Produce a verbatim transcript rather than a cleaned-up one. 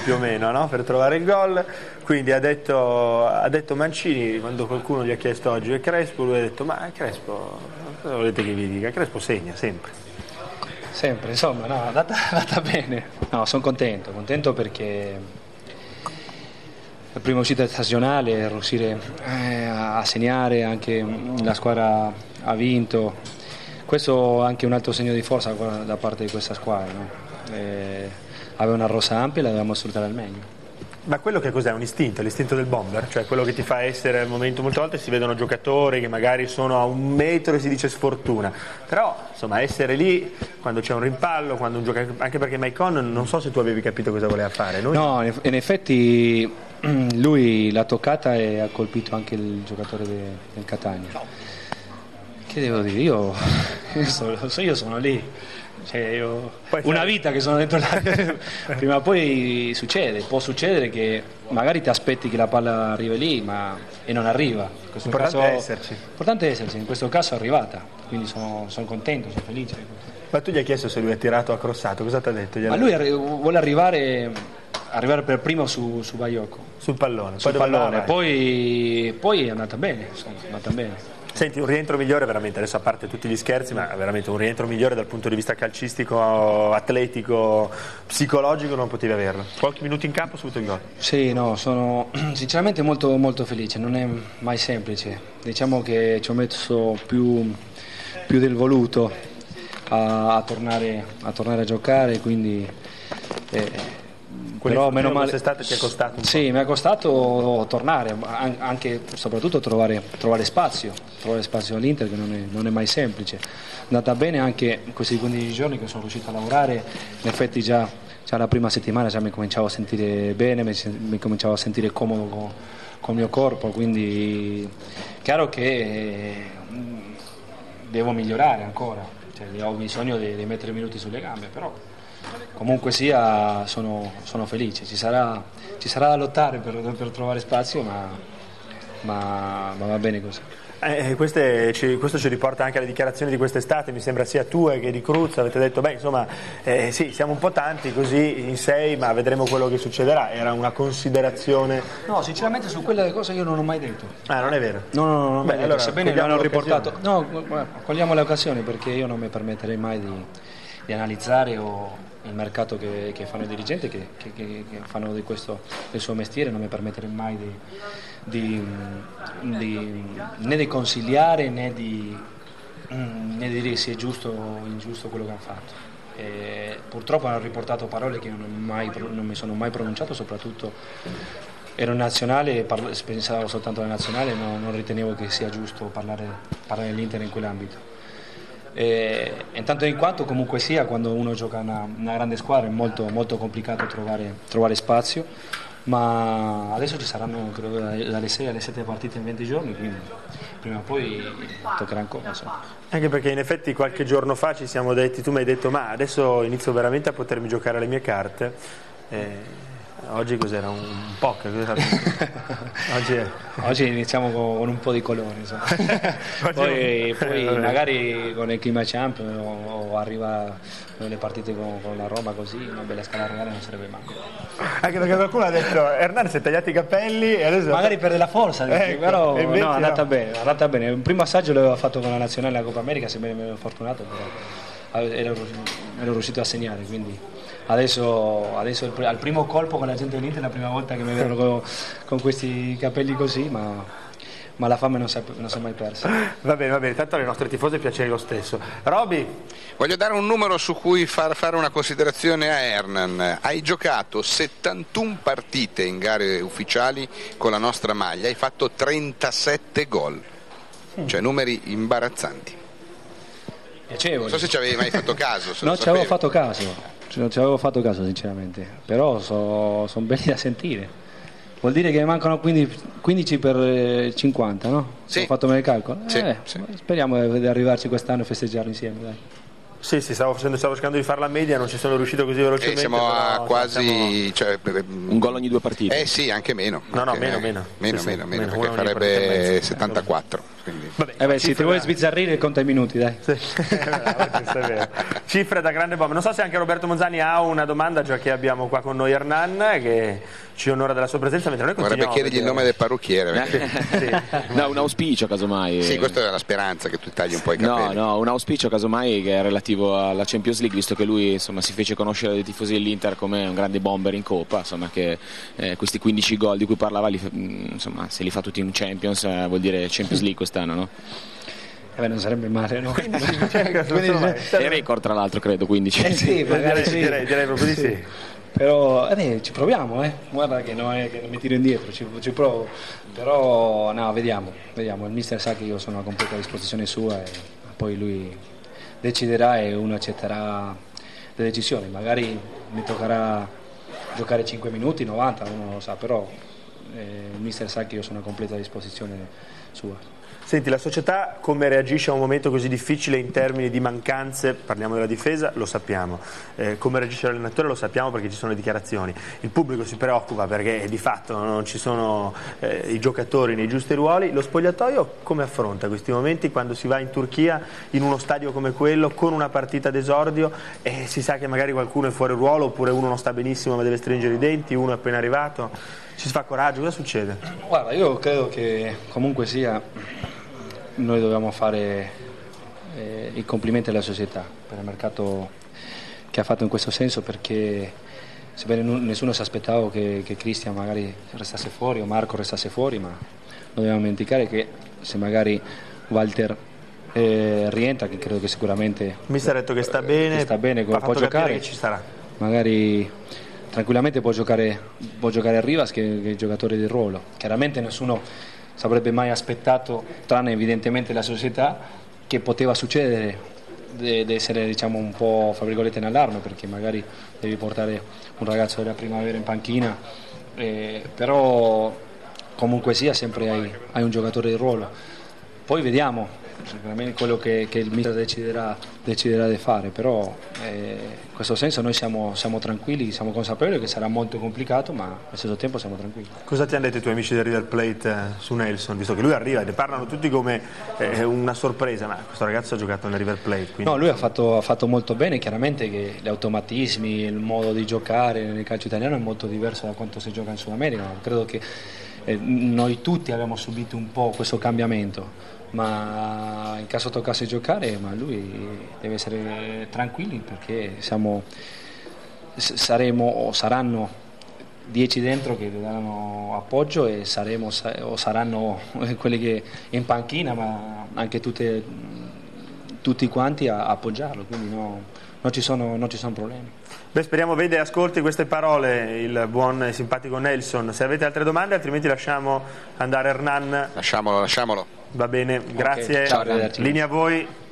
più o meno, no? Per trovare il gol. Quindi ha detto, ha detto Mancini, quando qualcuno gli ha chiesto oggi è Crespo, lui ha detto ma Crespo, cosa volete che vi dica? Crespo segna sempre. Sempre, insomma, no, è andata, è andata bene. No, sono contento, contento perché la prima uscita stagionale, riuscire eh, a segnare, anche la squadra ha vinto. Questo è anche un altro segno di forza da parte di questa squadra, no? eh, aveva una rosa ampia e la dovevamo sfruttare al meglio. Ma quello che cos'è? Un istinto, l'istinto del bomber? Cioè quello che ti fa essere al momento, molte volte si vedono giocatori che magari sono a un metro e si dice sfortuna, però insomma essere lì quando c'è un rimpallo, quando un giocatore, anche perché Maicon non so se tu avevi capito cosa voleva fare. Noi... No, in effetti lui l'ha toccata e ha colpito anche il giocatore de, del Catania. Che devo dire? Io, io, sono, io sono lì. Cioè io, una vita che sono dentro la... prima o poi succede, può succedere che magari ti aspetti che la palla arrivi lì ma... e non arriva. In questo Importante caso... è esserci. Importante è esserci, in questo caso è arrivata, quindi sono, sono contento, sono felice. Ma tu gli hai chiesto se lui ha tirato o ha crossato, cosa ti ha detto? Ma lui arri- vuole arrivare, arrivare per primo su, su Baiocco. Sul pallone, Sul poi, pallone. Poi, poi è andata bene, insomma, è andata bene. Senti, un rientro migliore veramente, adesso a parte tutti gli scherzi, ma veramente un rientro migliore dal punto di vista calcistico, atletico, psicologico non potevi averlo. Qualche minuto in campo, subito il gol. Sì, no, sono sinceramente molto, molto felice, non è mai semplice. Diciamo che ci ho messo più, più del voluto a, a, tornare, a tornare a giocare, quindi... Eh, però meno male quest'estate ti è costato un sì, po'. mi è costato tornare, anche soprattutto trovare, trovare spazio, trovare spazio all'Inter che non è, non è mai semplice. È andata bene anche in questi quindici giorni che sono riuscito a lavorare, in effetti già, già la prima settimana già mi cominciavo a sentire bene, mi, mi cominciavo a sentire comodo con, con il mio corpo, quindi chiaro che eh, devo migliorare ancora, cioè, ho bisogno di, di mettere minuti sulle gambe, però comunque sia sono, sono felice, ci sarà, ci sarà da lottare per, per trovare spazio, ma, ma, ma va bene così. Eh, queste, ci, questo ci riporta anche alle dichiarazioni di quest'estate, mi sembra sia tue che di Cruz, avete detto beh insomma eh, sì, siamo un po' tanti così in sei, ma vedremo quello che succederà. Era una considerazione? No, sinceramente su quelle cose io non ho mai detto. Ah, non è vero? No, no, no, non beh, mai allora, detto, sebbene mi hanno riportato. No, cogliamo le occasioni perché io non mi permetterei mai di, di analizzare o il mercato che, che fanno i dirigenti che, che, che fanno di questo il suo mestiere, non mi permetterei mai di, di, di né di consigliare né di, né di dire se è giusto o ingiusto quello che hanno fatto. E purtroppo hanno riportato parole che non, mai, non mi sono mai pronunciato, soprattutto ero nazionale, parlo, pensavo soltanto alla nazionale, no, non ritenevo che sia giusto parlare, parlare dell'Inter in quell'ambito. E, intanto in quanto comunque sia quando uno gioca una, una grande squadra è molto, molto complicato trovare, trovare spazio, ma adesso ci saranno credo dalle sei alle sette partite in venti giorni, quindi prima o poi toccherà ancora, insomma. Anche perché in effetti qualche giorno fa ci siamo detti, tu mi hai detto ma adesso inizio veramente a potermi giocare le mie carte. eh, Oggi cos'era? Un poker? Oggi, è... Oggi iniziamo con, con un po' di colore, poi, poi magari con il clima champion o, o arriva le partite con, con la Roma così, una bella scala reale non sarebbe male. Anche perché qualcuno ha detto Hernan si è tagliati i capelli e adesso... Magari perde la forza, ecco, però no, è andata no. bene, è andata bene. Il primo assaggio l'avevo fatto con la nazionale alla Coppa America, sebbene mi ero fortunato, però ero, ero riuscito a segnare, quindi adesso, adesso al primo colpo con la gente dell'Inter è la prima volta che mi vedono con, con questi capelli così, ma, ma la fame non si, è, non si è mai persa. Va bene, va bene, tanto alle nostre tifose piace lo stesso. Roby? Voglio dare un numero su cui far fare una considerazione a Hernan. Hai giocato settantuno partite in gare ufficiali con la nostra maglia, hai fatto trentasette gol, cioè numeri imbarazzanti. Piacevole. Non so se ci avevi mai fatto caso. Se non ci avevo fatto caso, non ci avevo fatto caso sinceramente, però sono so belli da sentire. Vuol dire che mancano quindici per cinquanta, no? Sì. Ho fatto bene il calcolo? Sì, Eh, sì. Speriamo di arrivarci quest'anno e festeggiarlo insieme, dai. Sì, sì, stavo, facendo, stavo cercando di fare la media, non ci sono riuscito così velocemente. Eh, siamo a quasi... Siamo... Cioè, un gol ogni due partite. Eh sì, anche meno. No, no, anche, meno, meno. Meno, sì, meno, sì, meno, meno perché farebbe settantaquattro. Quindi. Vabbè, eh beh, se ti vuoi sbizzarrire conta i minuti, dai. Sì. Cifre da grande bomba. Non so se anche Roberto Monzani ha una domanda, già che abbiamo qua con noi Hernan, che ci onora della sua presenza. Mentre noi vorrebbe chiedergli il nome del parrucchiere. Sì, sì. No, un auspicio casomai. Sì, questa è la speranza, che tu tagli un po' i capelli. No, no, un auspicio casomai che è relativo alla Champions League, visto che lui insomma si fece conoscere dai tifosi dell'Inter come un grande bomber in Coppa, insomma che eh, questi quindici gol di cui parlava li, insomma se li fa tutti in Champions eh, vuol dire Champions League quest'anno, no? Eh beh, non sarebbe male, no? È record tra l'altro, credo, quindici. Eh sì, magari direi, sì. direi, direi proprio di sì, sì. Però eh beh, ci proviamo, eh. Guarda che non, è, che non mi tiro indietro, ci, ci provo. Però no, vediamo, vediamo. Il mister sa che io sono a completa disposizione sua e poi lui deciderà e uno accetterà le decisioni. Magari mi toccherà giocare cinque minuti, novanta, uno non lo sa, però eh, il mister sa che io sono a completa disposizione sua. Senti, la società come reagisce a un momento così difficile in termini di mancanze? Parliamo della difesa, lo sappiamo. Eh, come reagisce l'allenatore lo sappiamo perché ci sono le dichiarazioni. Il pubblico si preoccupa perché di fatto non ci sono eh, i giocatori nei giusti ruoli. Lo spogliatoio come affronta questi momenti quando si va in Turchia in uno stadio come quello con una partita d'esordio e si sa che magari qualcuno è fuori ruolo oppure uno non sta benissimo ma deve stringere i denti, uno è appena arrivato? Ci si fa coraggio? Cosa succede? Guarda, io credo che comunque sia... Noi dobbiamo fare eh, i complimenti alla società per il mercato che ha fatto in questo senso, perché sebbene nessuno si aspettava che, che Cristian magari restasse fuori o Marco restasse fuori, ma non dobbiamo dimenticare che se magari Walter eh, rientra, che credo che sicuramente mi si è detto che sta bene, che sta bene può, può giocare, che ci sarà. Magari tranquillamente può giocare, può giocare a Rivas che, che è il giocatore di ruolo. Chiaramente nessuno si avrebbe mai aspettato, tranne evidentemente la società, che poteva succedere di essere diciamo un po' fra virgolette in allarme, perché magari devi portare un ragazzo della primavera in panchina, eh, però comunque sia sempre hai, hai un giocatore di ruolo. Poi vediamo sicuramente quello che, che il mister deciderà, deciderà di fare, però eh, in questo senso noi siamo, siamo tranquilli, siamo consapevoli che sarà molto complicato, ma allo stesso tempo siamo tranquilli. Cosa ti hanno detto i tuoi amici del River Plate eh, su Nelson, visto che lui arriva e ne parlano tutti come eh, una sorpresa, ma questo ragazzo ha giocato nel River Plate, quindi... No, lui ha fatto, ha fatto molto bene, chiaramente che gli automatismi, il modo di giocare nel calcio italiano è molto diverso da quanto si gioca in Sud America. Credo che eh, noi tutti abbiamo subito un po' questo cambiamento, ma in caso toccasse giocare, ma lui deve essere tranquilli, perché siamo, saremo o saranno dieci dentro che daranno appoggio e saremo o saranno quelli che in panchina, ma anche tutte, tutti quanti a appoggiarlo, quindi no, non ci sono, non ci sono problemi. Beh, speriamo vede e ascolti queste parole il buon e simpatico Nelson. Se avete altre domande, altrimenti lasciamo andare Hernan. Lasciamolo, lasciamolo. Va bene, grazie. Okay, ciao, linea a voi.